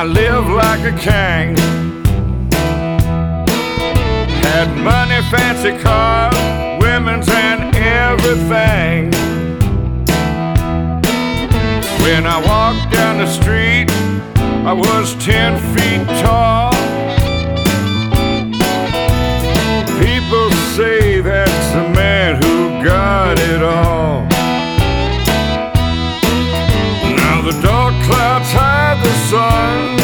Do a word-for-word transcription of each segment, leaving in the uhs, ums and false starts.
I lived like a king. Had money, fancy cars, women's and everything. When I walked down the street, I was ten feet tall. People say that's the man who got it all. Now the dark clouds hide the sun.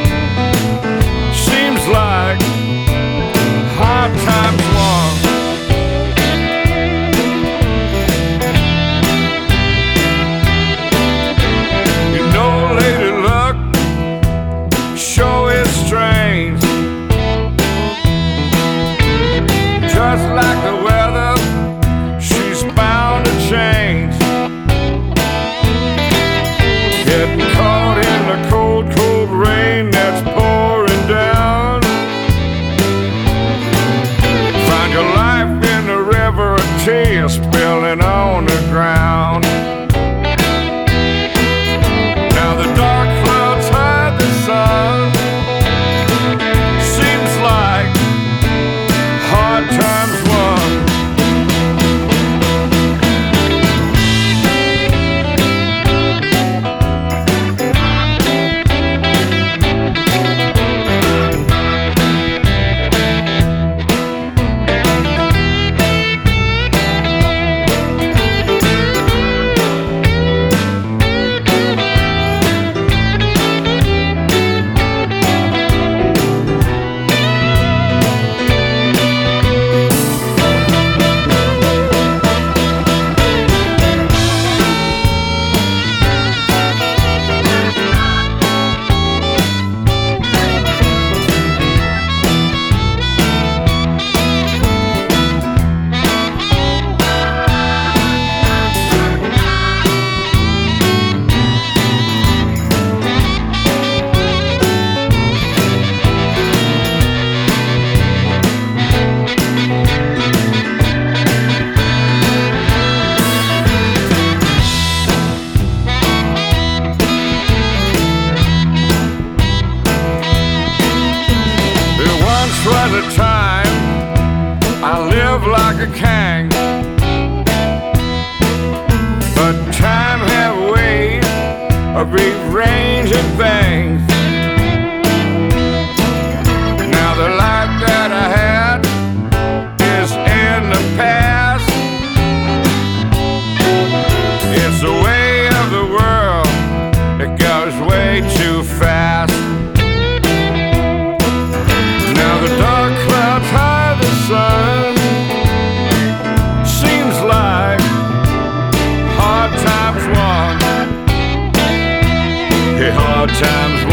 Seems like hard times won. You know, Lady Luck sure is strange. Just like the weather, she's bound to change. Getting caught in the cold, cold rain that's pouring down. Find your life in the river of tears spilling on the ground. Now the dark clouds hide the sun. Seems like hard times won. Was a time I lived like a king, but time had ways of rearranging things. Now the life that I had is in the past. It's the way of the world, it goes way too fast. The dark clouds hide the sun. Seems like hard times won. Hey, hard times